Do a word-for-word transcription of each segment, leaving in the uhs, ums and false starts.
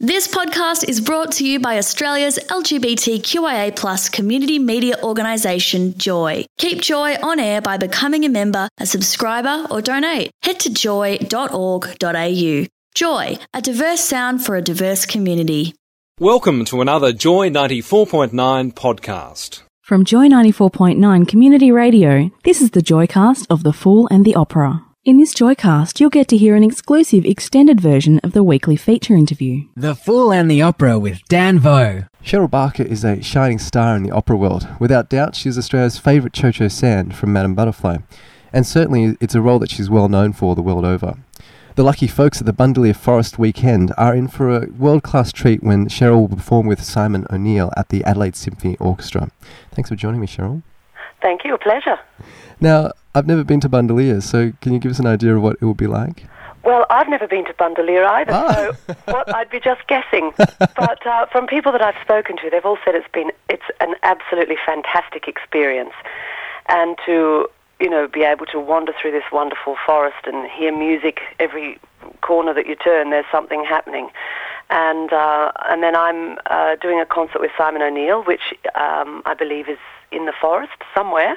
This podcast is brought to you by Australia's L G B T Q I A plus community media organisation, Joy. Keep Joy on air by becoming a member, a subscriber or donate. Head to joy dot org dot a u. Joy, a diverse sound for a diverse community. Welcome to another Joy ninety-four point nine podcast. From Joy ninety-four point nine Community Radio, this is the Joycast of The Fool and the Opera. In this Joycast, you'll get to hear an exclusive extended version of the weekly feature interview. The Fool and the Opera with Dan Vo. Cheryl Barker is a shining star in the opera world. Without doubt, she's Australia's favourite Cho-Cho San from Madame Butterfly. And certainly it's a role that she's well known for the world over. The lucky folks at the Bundalia Forest Weekend are in for a world-class treat when Cheryl will perform with Simon O'Neill at the Adelaide Symphony Orchestra. Thanks for joining me, Cheryl. Thank you, a pleasure. Now, I've never been to Bundalia, so can you give us an idea of what it will be like? Well, I've never been to Bundalia either, Ah. so what I'd be just guessing. But uh, from people that I've spoken to, they've all said it's been it's an absolutely fantastic experience, and to you know be able to wander through this wonderful forest and hear music every corner that you turn. There's something happening, and uh, and then I'm uh, doing a concert with Simon O'Neill, which um, I believe is in the forest somewhere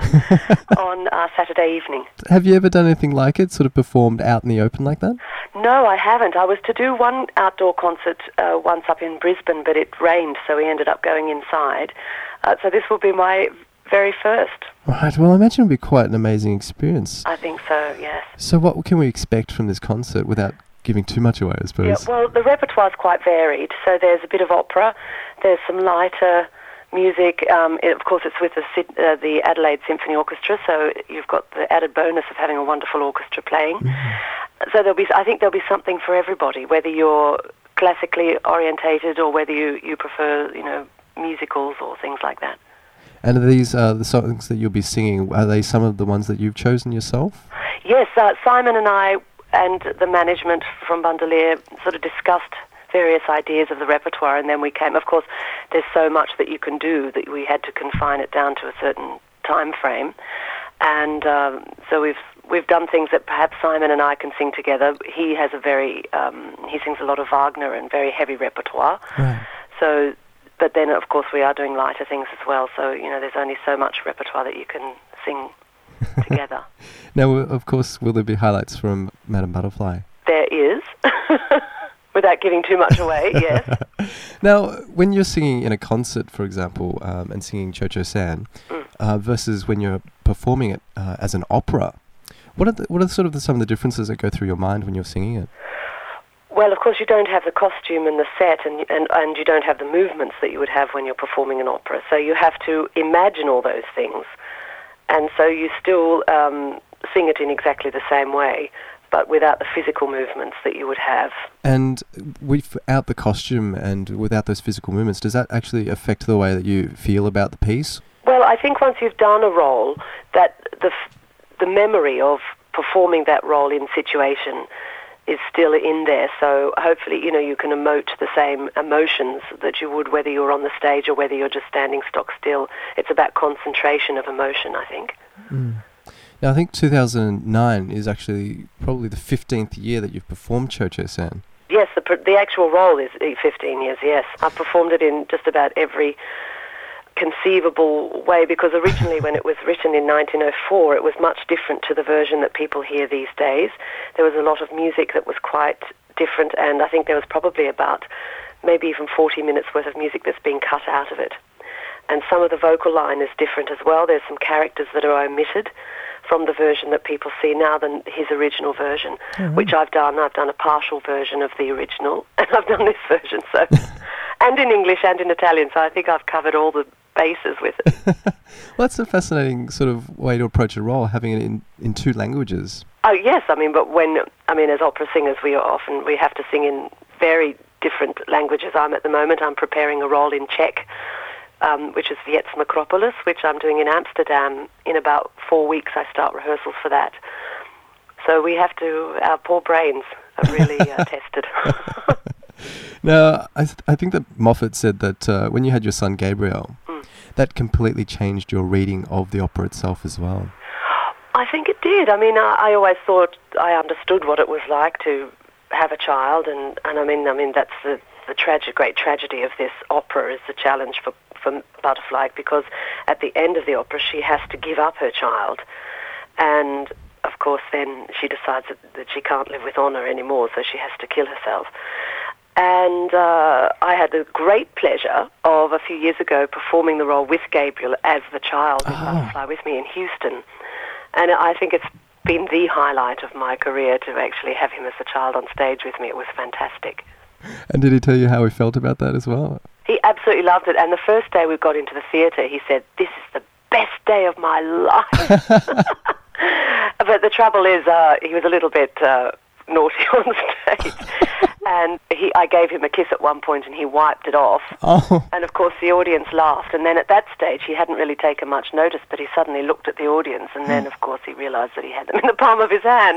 on uh, Saturday evening. Have you ever done anything like it, sort of performed out in the open like that? No, I haven't. I was to do one outdoor concert uh, once up in Brisbane, but it rained, so we ended up going inside. Uh, so this will be my very first. Right, well, I imagine it would be quite an amazing experience. I think so, yes. So what can we expect from this concert without giving too much away, I suppose? Yeah, well, the repertoire is quite varied. So there's a bit of opera, there's some lighter music. Um, it, of course, it's with the, Syd- uh, the Adelaide Symphony Orchestra, so you've got the added bonus of having a wonderful orchestra playing. Mm-hmm. So there'll be, I think there'll be something for everybody, whether you're classically orientated or whether you, you prefer, you know, musicals or things like that. And are these uh, the songs that you'll be singing, are they some of the ones that you've chosen yourself? Yes, uh, Simon and I and the management from Bundalia sort of discussed various ideas of the repertoire, and then we came, of course, there's so much that you can do that we had to confine it down to a certain time frame, and um, so we've we've done things that perhaps Simon and I can sing together. He has a very, um, he sings a lot of Wagner and very heavy repertoire, Right. so, but then of course we are doing lighter things as well, so, you know, there's only so much repertoire that you can sing together. Now, of course, will there be highlights from Madame Butterfly? There is. Without giving too much away, yes. Now, when you're singing in a concert, for example, um, and singing Cho-Cho San, Mm. uh, versus when you're performing it uh, as an opera, what are the, what are sort of the, some of the differences that go through your mind when you're singing it? Well, of course, you don't have the costume and the set, and, and and you don't have the movements that you would have when you're performing an opera. So you have to imagine all those things, and so you still um, sing it in exactly the same way, but without the physical movements that you would have. And without the costume and without those physical movements, does that actually affect the way that you feel about the piece? Well, I think once you've done a role, that the f- the memory of performing that role in situation is still in there. So hopefully, you know, you can emote the same emotions that you would whether you're on the stage or whether you're just standing stock still. It's about concentration of emotion, I think. Mm. Now, I think two thousand nine is actually probably the fifteenth year that you've performed Cho-Cho San. Yes, the pr- the actual role is fifteen years, yes. I've performed it in just about every conceivable way, because originally when it was written in nineteen oh four, it was much different to the version that people hear these days. There was a lot of music that was quite different, and I think there was probably about maybe even forty minutes worth of music that's been cut out of it. And some of the vocal line is different as well. There's some characters that are omitted from the version that people see now than his original version, mm-hmm. which I've done. I've done a partial version of the original, and I've done this version, so and in English and in Italian, so I think I've covered all the bases with it. Well, that's a fascinating sort of way to approach a role, having it in, in two languages. Oh, yes, I mean, but when, I mean, as opera singers, we are often, we have to sing in very different languages. I'm at the moment, I'm preparing a role in Czech, Um, which is Viets Macropolis, which I'm doing in Amsterdam. In about four weeks I start rehearsals for that. So we have to, our poor brains are really uh, tested. Now, I, th- I think that Moffat said that uh, when you had your son Gabriel, mm. that completely changed your reading of the opera itself as well. I think it did. I mean, I, I always thought I understood what it was like to have a child, and, and I mean, I mean that's the the tragic, great tragedy of this opera is the challenge for, for Butterfly, because at the end of the opera she has to give up her child, and of course then she decides that, that she can't live with honour anymore, so she has to kill herself. And uh, I had the great pleasure of a few years ago performing the role with Gabriel as the child in Oh. Butterfly with me in Houston, and I think it's been the highlight of my career to actually have him as a child on stage with me. It was fantastic. And did he tell you how he felt about that as well? He absolutely loved it, and the first day we got into the theatre, he said, "This is the best day of my life." But the trouble is, uh, he was a little bit uh, naughty on stage, and he, I gave him a kiss at one point, and he wiped it off. Oh. And of course, the audience laughed. And then at that stage, he hadn't really taken much notice, but he suddenly looked at the audience, and then, of course, he realised that he had them in the palm of his hand.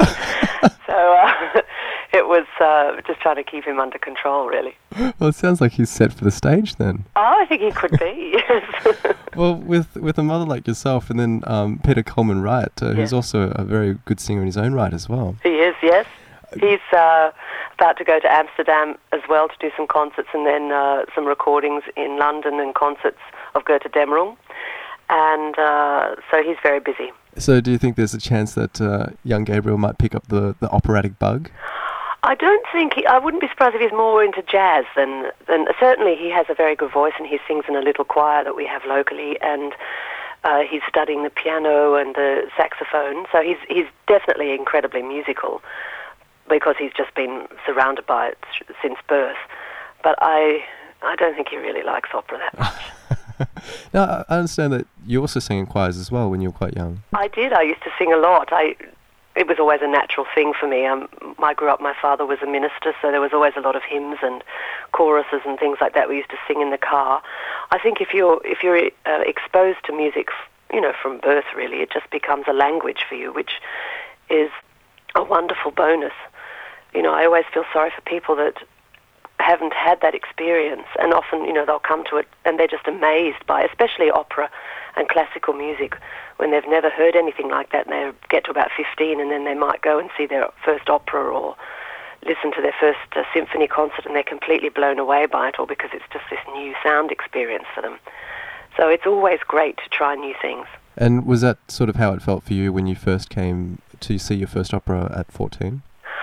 So uh, it was uh, just trying to keep him under control, really. Well, it sounds like he's set for the stage then. Oh, I think he could be, yes. Well, with with a mother like yourself, and then um, Peter Coleman Wright, uh, who's Yeah. also a very good singer in his own right as well. He is, yes. He's uh, about to go to Amsterdam as well to do some concerts, and then uh, some recordings in London and concerts of Goethe Dämmerung. And uh, so he's very busy. So do you think there's a chance that uh, young Gabriel might pick up the, the operatic bug? I don't think he, I wouldn't be surprised if he's more into jazz than, than certainly he has a very good voice, and he sings in a little choir that we have locally, and uh, he's studying the piano and the saxophone, so he's he's definitely incredibly musical because he's just been surrounded by it since birth. But I I don't think he really likes opera that much. Now, I understand that you also sang in choirs as well when you were quite young. I did. I used to sing a lot. I It was always a natural thing for me. Um, I grew up, my father was a minister, so there was always a lot of hymns and choruses and things like that we used to sing in the car. I think if you're if you're uh, exposed to music, you know, from birth, really, it just becomes a language for you, which is a wonderful bonus. You know, I always feel sorry for people that haven't had that experience, and often, you know, they'll come to it and they're just amazed by, especially opera and classical music, when they've never heard anything like that, and they get to about fifteen, and then they might go and see their first opera or listen to their first uh, symphony concert, and they're completely blown away by it all because it's just this new sound experience for them. So it's always great to try new things. And was that sort of how it felt for you when you first came to see your first opera at fourteen?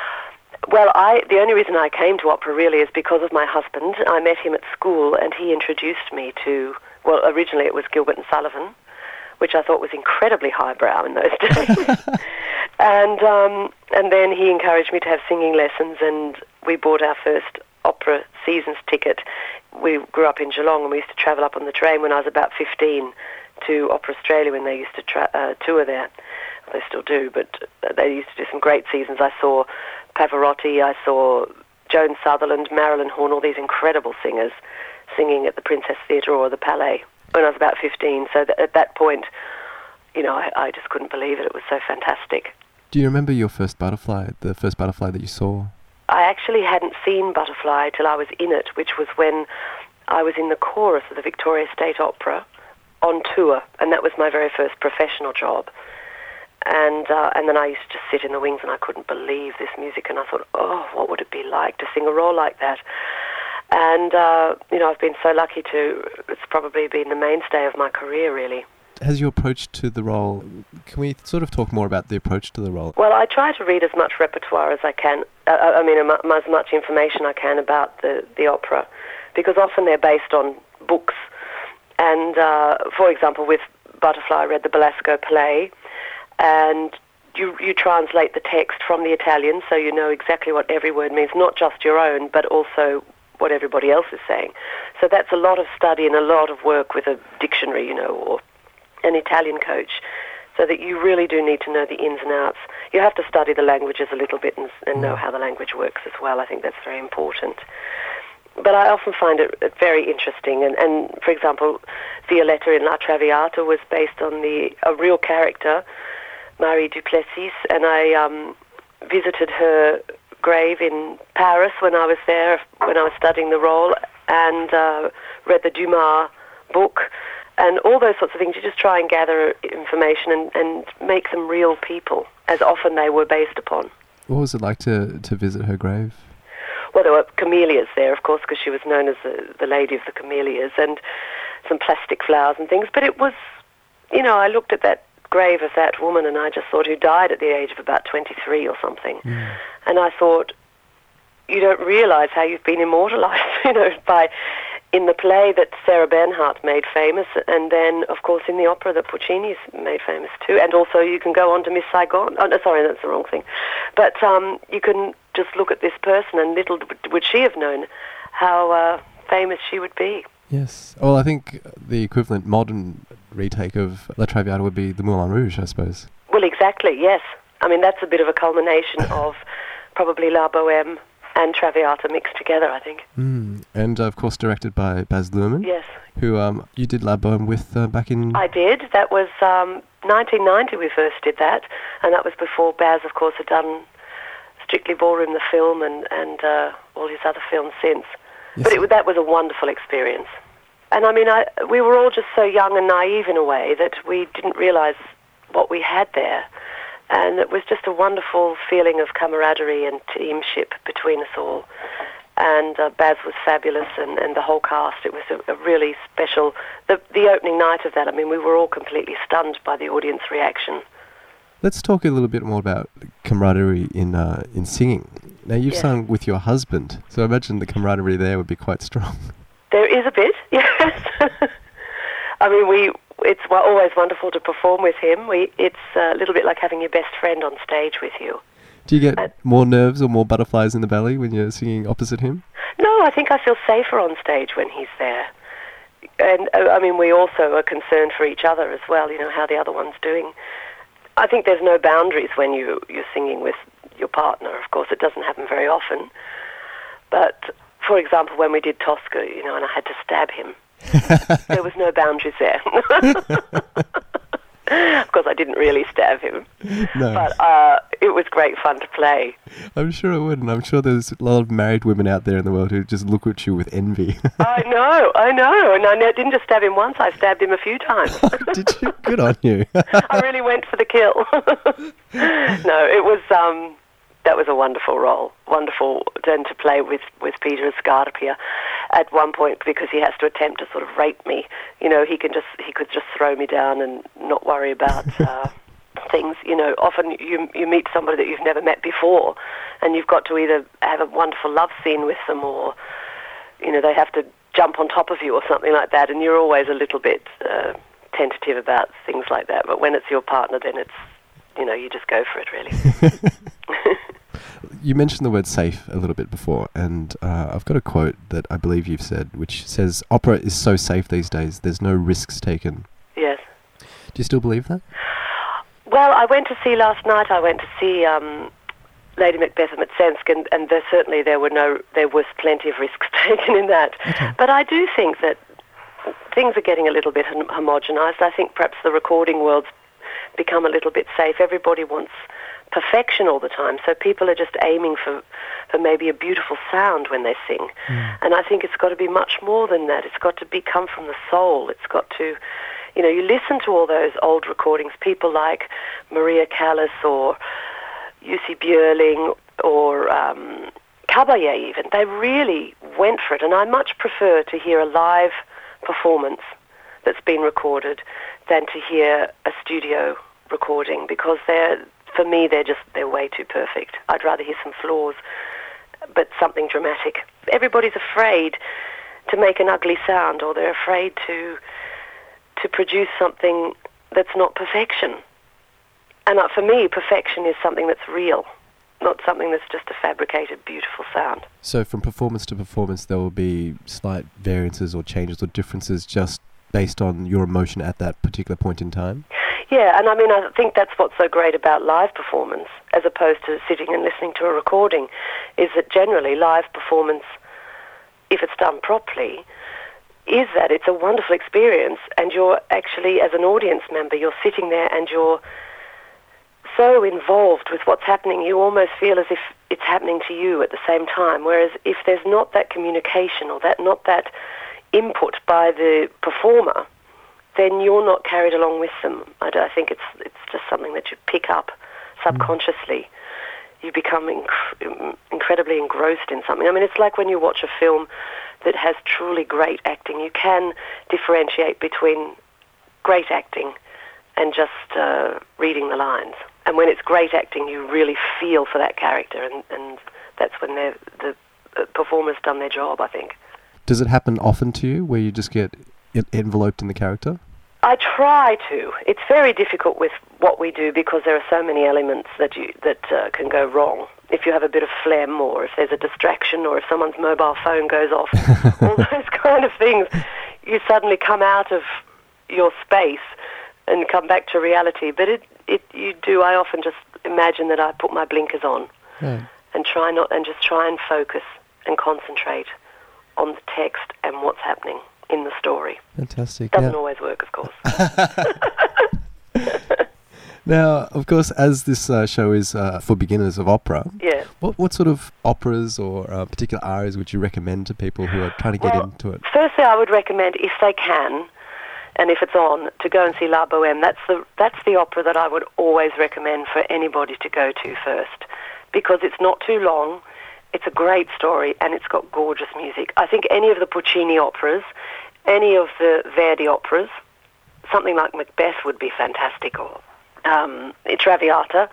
Well, I the only reason I came to opera really is because of my husband. I met him at school, and he introduced me to, well, originally it was Gilbert and Sullivan, which I thought was incredibly highbrow in those days. and um, and then he encouraged me to have singing lessons, and we bought our first opera seasons ticket. We grew up in Geelong, and we used to travel up on the train when I was about fifteen to Opera Australia when they used to tra- uh, tour there. They still do, but they used to do some great seasons. I saw Pavarotti, I saw Joan Sutherland, Marilyn Horne, all these incredible singers singing at the Princess Theatre or the Palais when I was about fifteen. So th- at that point, you know, I, I just couldn't believe it. It was so fantastic. Do you remember your first Butterfly, the first Butterfly that you saw? I actually hadn't seen Butterfly till I was in it, which was when I was in the chorus of the Victoria State Opera on tour, and that was my very first professional job. And uh, and then I used to just sit in the wings, and I couldn't believe this music, and I thought, oh, what would it be like to sing a role like that? And, uh, you know, I've been so lucky to, it's probably been the mainstay of my career, really. Has your approach to the role, can we sort of talk more about the approach to the role? Well, I try to read as much repertoire as I can, uh, I mean, as much information I can about the, the opera, because often they're based on books. And, uh, for example, with Butterfly, I read the Belasco play, and you you translate the text from the Italian, so you know exactly what every word means, not just your own, but also what everybody else is saying. So that's a lot of study and a lot of work with a dictionary, you know, or an Italian coach, so that you really do need to know the ins and outs. You have to study the languages a little bit and, and know how the language works as well. I think that's very important. But I often find it very interesting. And, and for example, Violetta in La Traviata was based on the a real character, Marie Duplessis, and I um, visited her grave in Paris when I was there, when I was studying the role, and uh, read the Dumas book, and all those sorts of things. You just try and gather information and, and make them real people, as often they were based upon. What was it like to, to visit her grave? well, there were camellias there, of course, because she was known as the, the lady of the camellias, and some plastic flowers and things. But it was, you know, I looked at that grave of that woman and I just thought, who died at the age of about twenty-three or something. Mm. And I thought, you don't realise how you've been immortalised, you know, by in the play that Sarah Bernhardt made famous, and then, of course, in the opera that Puccini's made famous too. And also you can go on to Miss Saigon. Oh, no, sorry, that's the wrong thing. But um, you can just look at this person, and little would she have known how uh, famous she would be. Yes. Well, I think the equivalent modern retake of La Traviata would be the Moulin Rouge, I suppose. Well, exactly, yes. I mean, that's a bit of a culmination of probably La Bohème and Traviata mixed together, I think. Mm. And, uh, of course, directed by Baz Luhrmann. Yes. Who um, you did La Bohème with uh, back in... I did. That was um, nineteen ninety we first did that, and that was before Baz, of course, had done Strictly Ballroom, the film, and, and uh, all his other films since. Yes. But it, that was a wonderful experience. And, I mean, I, we were all just so young and naive in a way that we didn't realise what we had there. And it was just a wonderful feeling of camaraderie and teamship between us all. And uh, Baz was fabulous, and, and the whole cast. It was a, a really special... The, the opening night of that, I mean, we were all completely stunned by the audience reaction. Let's talk a little bit more about camaraderie in uh, in singing. Now, you've yeah. sung with your husband, so I imagine the camaraderie there would be quite strong. There is a bit, yes. I mean, we... It's always wonderful to perform with him. We, it's a little bit like having your best friend on stage with you. Do you get uh, more nerves or more butterflies in the belly when you're singing opposite him? No, I think I feel safer on stage when he's there. And, uh, I mean, we also are concerned for each other as well, you know, how the other one's doing. I think there's no boundaries when you, you're singing with your partner. Of course, it doesn't happen very often. But, for example, when we did Tosca, you know, and I had to stab him, there was no boundaries there. Of course, I didn't really stab him. No. But uh, it was great fun to play. I'm sure it would, and I'm sure there's a lot of married women out there in the world who just look at you with envy. I know, I know. And I didn't just stab him once, I stabbed him a few times. Did you? Good on you. I really went for the kill. No, it was... Um, that was a wonderful role, wonderful then to play with, with Peter Scarpia at one point, because he has to attempt to sort of rape me. You know, he can just he could just throw me down and not worry about uh, things. You know, often you you meet somebody that you've never met before, and you've got to either have a wonderful love scene with them, or you know they have to jump on top of you or something like that, and you're always a little bit uh, tentative about things like that. But when it's your partner, then it's, you know, you just go for it, really. You mentioned the word safe a little bit before, and uh, I've got a quote that I believe you've said, which says, opera is so safe these days, there's no risks taken. Yes. Do you still believe that? Well, I went to see last night, I went to see um, Lady Macbeth at Mtsensk, and, and there certainly there were no, there was plenty of risks taken in that. Okay. But I do think that things are getting a little bit hom- homogenised. I think perhaps the recording world's become a little bit safe. Everybody wants perfection all the time, so people are just aiming for, for maybe a beautiful sound when they sing. Mm. And I think it's got to be much more than that. It's got to be come from the soul. It's got to, you know, you listen to all those old recordings, people like Maria Callas or Jussi Björling or um, Caballé even, they really went for it. And I much prefer to hear a live performance that's been recorded than to hear a studio recording, because they're, for me, they're just, they're way too perfect. I'd rather hear some flaws, but something dramatic. Everybody's afraid to make an ugly sound, or they're afraid to to produce something that's not perfection. And uh, for me, perfection is something that's real, not something that's just a fabricated, beautiful sound. So from performance to performance, there will be slight variances or changes or differences just based on your emotion at that particular point in time? Yeah, and I mean, I think that's what's so great about live performance, as opposed to sitting and listening to a recording, is that generally live performance, if it's done properly, is that it's a wonderful experience, and you're actually, as an audience member, you're sitting there and you're so involved with what's happening, you almost feel as if it's happening to you at the same time, whereas if there's not that communication or that not that input by the performer, then you're not carried along with them. I, I think it's it's just something that you pick up subconsciously. you become inc- incredibly engrossed in something. I mean, it's like when you watch a film that has truly great acting. You can differentiate between great acting and just uh, reading the lines. And when it's great acting, you really feel for that character, and, and that's when the the performer's done their job, I think. Does it happen often to you, where you just get en- enveloped in the character? I try to. It's very difficult with what we do because there are so many elements that you that uh, can go wrong. If you have a bit of phlegm, or if there's a distraction, or if someone's mobile phone goes off, all those kind of things, you suddenly come out of your space and come back to reality. But it, it you do. I often just imagine that I put my blinkers on Right. and try not and just try and focus and concentrate on the text and what's happening in the story. Fantastic. Doesn't Now- always work, of course. Now, of course, as this uh, show is uh, for beginners of opera, Yeah. what what sort of operas or uh, particular arias would you recommend to people who are trying to get Well, into it? Firstly, I would recommend, if they can, and if it's on, to go and see La Bohème. That's the that's the opera that I would always recommend for anybody to go to first, because it's not too long, it's a great story, and it's got gorgeous music. I think any of the Puccini operas, any of the Verdi operas, something like Macbeth would be fantastic, or um, Traviata,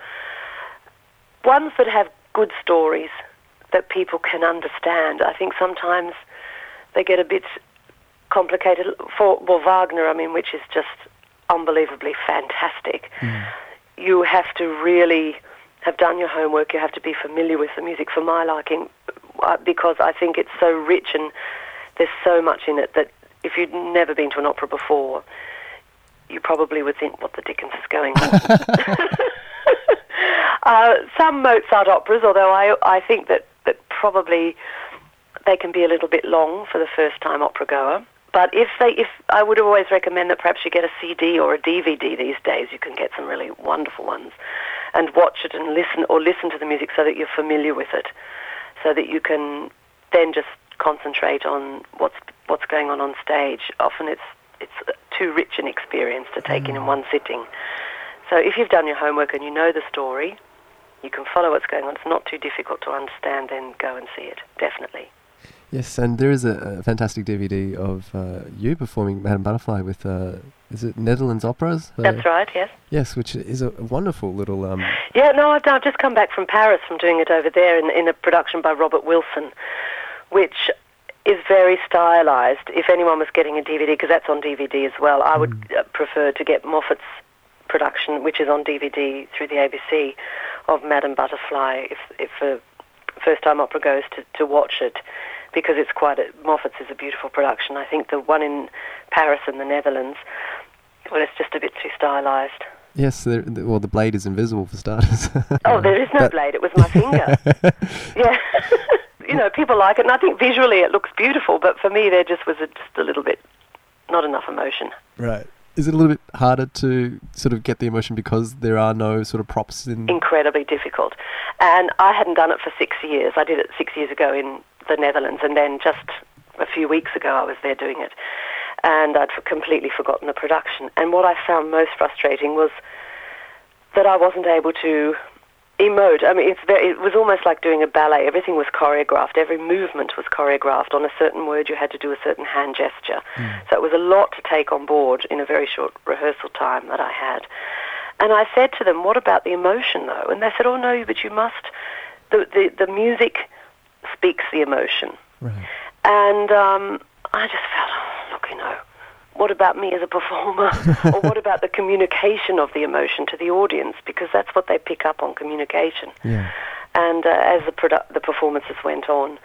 ones that have good stories that people can understand. I think sometimes they get a bit complicated. For well, Wagner, I mean, which is just unbelievably fantastic. Mm. You have to really have done your homework. You have to be familiar with the music for my liking, uh, because I think it's so rich and there's so much in it that if you'd never been to an opera before, you probably would think, what the dickens is going on? uh, some Mozart operas, although I I think that, that probably they can be a little bit long for the first-time opera goer. But if they, if I would always recommend that perhaps you get a C D or a D V D these days. You can get some really wonderful ones, and watch it and listen, or listen to the music so that you're familiar with it, so that you can then just concentrate on what's what's going on on stage. Often it's it's too rich an experience to take mm. in in one sitting. So if you've done your homework and you know the story, you can follow what's going on. It's not too difficult to understand. Then go and see it, definitely. Yes, and there is a, a fantastic D V D of uh, you performing Madame Butterfly with, uh, is it Netherlands Operas? Uh, That's right, yes. Yes, which is a, a wonderful little... Um yeah, no, I've, I've just come back from Paris from doing it over there in, in a production by Robert Wilson, which is very stylized. If anyone was getting a D V D, because that's on D V D as well, I would mm. uh, prefer to get Moffat's production, which is on D V D through the A B C, of Madame Butterfly, if, if a first-time opera goes to, to watch it, because it's quite a, Moffat's is a beautiful production. I think the one in Paris in the Netherlands, well, it's just a bit too stylized. Yes, the, the, well, the blade is invisible for starters. Oh, there is no but blade. It was my finger. Yeah. You know, people like it, and I think visually it looks beautiful, but for me there just was a, just a little bit, not enough emotion. Right. Is it a little bit harder to sort of get the emotion because there are no sort of props in... Incredibly difficult. And I hadn't done it for six years. I did it six years ago in the Netherlands, and then just a few weeks ago I was there doing it. And I'd completely forgotten the production. And what I found most frustrating was that I wasn't able to emote. I mean, it's very, it was almost like doing a ballet. Everything was choreographed. Every movement was choreographed. On a certain word, you had to do a certain hand gesture. Mm. So it was a lot to take on board in a very short rehearsal time that I had. And I said to them, what about the emotion, though? And they said, oh, no, but you must... The, the, the music speaks the emotion. Right. And um, I just felt, oh, look, you know, what about me as a performer? Or what about the communication of the emotion to the audience? Because that's what they pick up on, communication. Yeah. And uh, as the produ- the performances went on,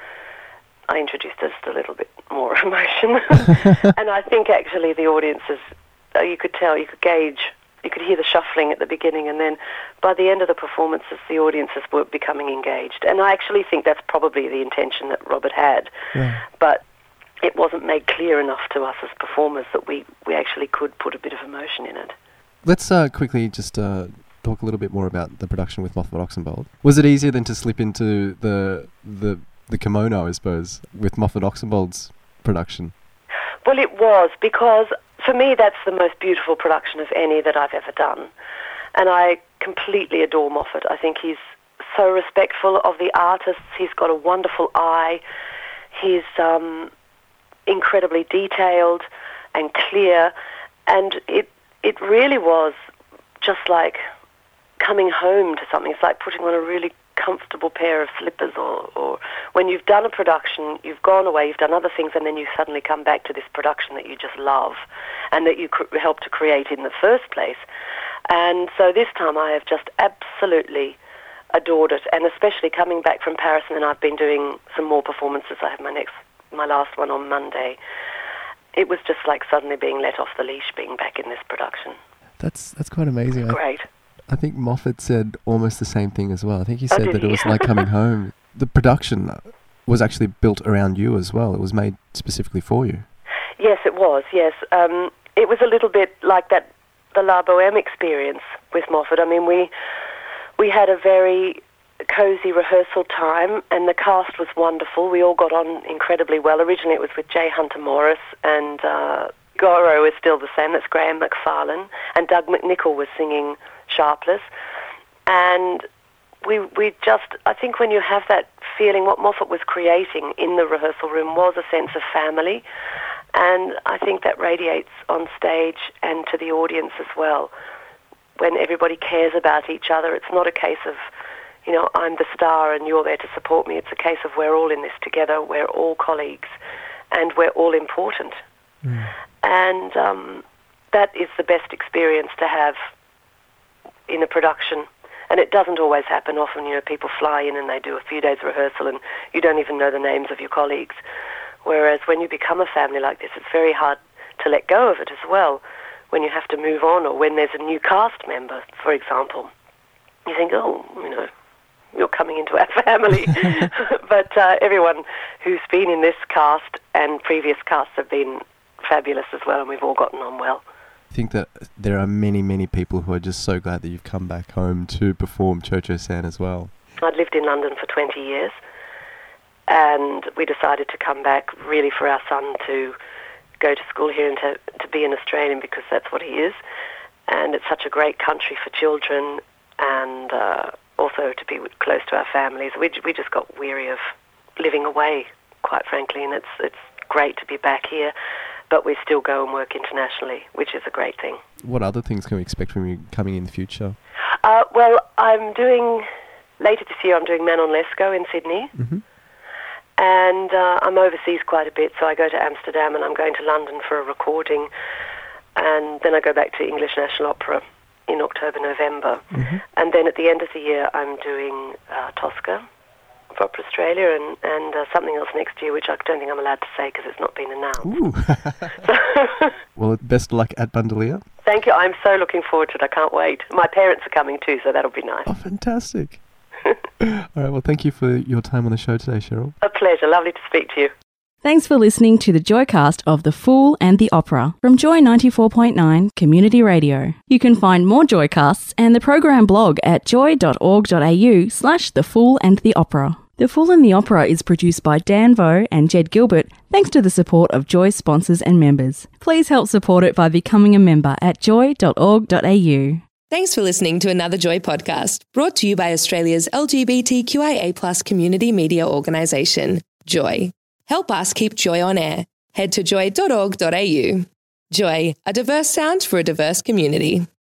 I introduced just a little bit more emotion. And I think actually the audiences, uh, you could tell, you could gauge, you could hear the shuffling at the beginning, and then by the end of the performances, the audiences were becoming engaged. And I actually think that's probably the intention that Robert had. Yeah. But it wasn't made clear enough to us as performers that we, we actually could put a bit of emotion in it. Let's uh, quickly just uh, talk a little bit more about the production with Moffat Oxenbould. Was it easier than to slip into the the the kimono, I suppose, with Moffat Oxenbould's production? Well, it was, because for me that's the most beautiful production of any that I've ever done. And I completely adore Moffat. I think he's so respectful of the artists. He's got a wonderful eye. He's um, incredibly detailed and clear, and it it really was just like coming home to something. It's like putting on a really comfortable pair of slippers, or, or when you've done a production, you've gone away, you've done other things, and then you suddenly come back to this production that you just love and that you cr- helped to create in the first place. And so this time I have just absolutely adored it, and especially coming back from Paris, and then I've been doing some more performances. I have my next, my last one on Monday. It was just like suddenly being let off the leash, being back in this production. That's that's quite amazing. Great. I, I think Moffat said almost the same thing as well. I think he Oh, said did that he? it was like coming home. The production was actually built around you as well. It was made specifically for you. Yes, it was, yes. Um, it was a little bit like that, the La Boheme experience with Moffat. I mean, we we had a very cosy rehearsal time, and the cast was wonderful. We all got on incredibly well. Originally it was with J. Hunter Morris, and uh, Goro is still the same. That's Graham McFarlane, and Doug McNichol was singing Sharpless. And we we just, I think when you have that feeling, what Moffat was creating in the rehearsal room was a sense of family, and I think that radiates on stage and to the audience as well. When everybody cares about each other, it's not a case of, you know, I'm the star and you're there to support me. It's a case of we're all in this together, we're all colleagues, and we're all important. Mm. And um, that is the best experience to have in a production. And it doesn't always happen. Often, you know, people fly in and they do a few days of rehearsal and you don't even know the names of your colleagues. Whereas when you become a family like this, it's very hard to let go of it as well. When you have to move on, or when there's a new cast member, for example, you think, oh, you know, you're coming into our family. But uh, everyone who's been in this cast and previous casts have been fabulous as well, and we've all gotten on well. I think that there are many, many people who are just so glad that you've come back home to perform Cho-Cho San as well. I'd lived in London for twenty years, and we decided to come back really for our son to go to school here and to, to be an Australian, because that's what he is. And it's such a great country for children, and uh, also to be close to our families. We we just got weary of living away, quite frankly, and it's it's great to be back here. But we still go and work internationally, which is a great thing. What other things can we expect from you coming in the future? Uh, well, I'm doing, later this year, I'm doing Manon Lescaut in Sydney. Mm-hmm. And uh, I'm overseas quite a bit, so I go to Amsterdam and I'm going to London for a recording. And then I go back to English National Opera in October, November. Mm-hmm. And then at the end of the year, I'm doing uh, Tosca for Opera Australia, and, and uh, something else next year, which I don't think I'm allowed to say because it's not been announced. Ooh. Well, best luck at Bandoleer. Thank you. I'm so looking forward to it. I can't wait. My parents are coming too, so that'll be nice. Oh, fantastic. All right, well, thank you for your time on the show today, Cheryl. A pleasure. Lovely to speak to you. Thanks for listening to the Joycast of The Fool and the Opera from Joy ninety-four point nine Community Radio. You can find more Joycasts and the program blog at joy.org.au slash The Fool and the Opera. The Fool and the Opera is produced by Dan Vo and Jed Gilbert, thanks to the support of Joy's sponsors and members. Please help support it by becoming a member at joy dot org dot a u. Thanks for listening to another Joy podcast, brought to you by Australia's L G B T Q I A plus community media organisation, Joy. Help us keep Joy on air. Head to joy dot org dot a u. Joy, a diverse sound for a diverse community.